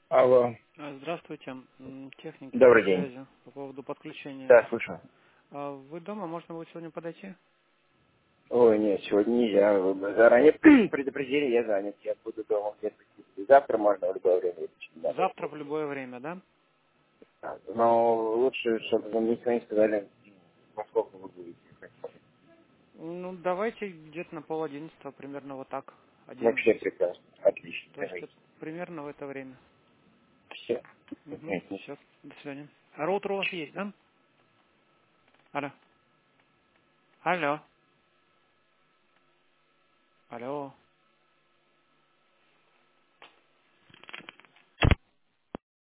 Алло. Здравствуйте, техники по Добрый день. связи по поводу подключения. Да, слушаю. Вы дома? Можно будет сегодня подойти? Ой, нет, сегодня нельзя. Вы бы заранее предупредили, я занят. Я буду дома где-то. Завтра можно в любое время, если не надо Завтра будет. в любое время, да? Но лучше, чтобы вы мне сегодня сказали, во сколько вы будете. Ну, давайте где-то на 10:30, примерно вот так, 11. Вообще прекрасно. Отлично. То есть Давайте. это примерно в это время. Все. Угу, все, до свидания. А роутер у вас есть, да? Алло. Алло. Алло.